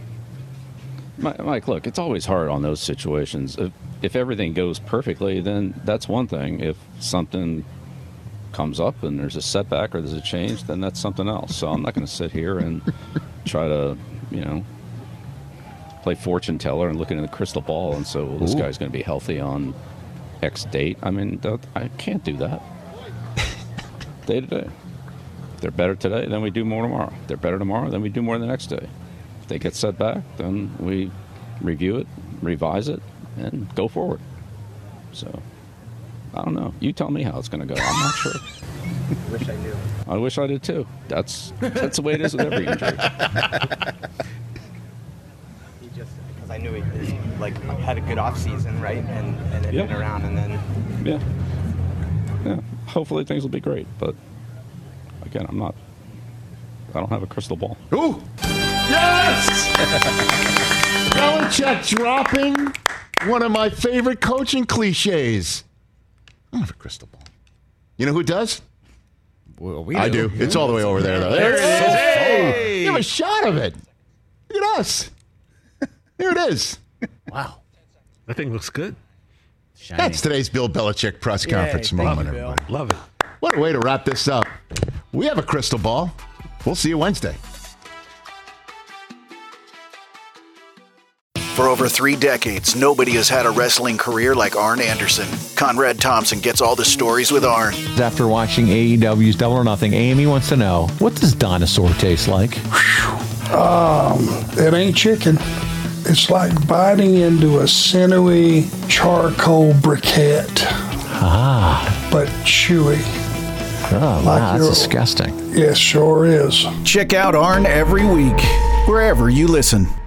Mike, look, it's always hard on those situations. If, if everything goes perfectly, then that's one thing. If something comes up and there's a setback or there's a change, then that's something else. So I'm not going to sit here and try to, you know, play fortune teller and look into the crystal ball and say, well, this Ooh. guy's going to be healthy on X date. I mean, that, I can't do that. Day to day. If they're better today, then we do more tomorrow. If they're better tomorrow, then we do more the next day. If they get set back, then we review it, revise it, and go forward. So, I don't know. You tell me how it's going to go. I'm not sure. I wish I knew. I wish I did too. That's that's the way it is with every injury. He just because I knew he was, like had a good off season, right, and and then Yep. been around, and then Yeah. Yeah. Hopefully things will be great, but again, I'm not. I don't have a crystal ball. Ooh. Yes! Belichick dropping one of my favorite coaching cliches. I don't have a crystal ball. You know who does? Well, we I do. do. It's all the way over there, though. There it is. Hey! You have a shot of it. Look at us. There it is. Wow. That thing looks good. Shiny. That's today's Bill Belichick press Yay, conference thank moment, you, Bill. everybody. Love it. What a way to wrap this up. We have a crystal ball. We'll see you Wednesday. For over three decades, nobody has had a wrestling career like Arn Anderson. Conrad Thompson gets all the stories with Arn. After watching A E W's Double or Nothing, Amy wants to know, what does dinosaur taste like? Um, it ain't chicken. It's like biting into a sinewy charcoal briquette. Ah. But chewy. Oh, Like wow, that's your- disgusting. Yes, sure is. Check out Arn every week, wherever you listen.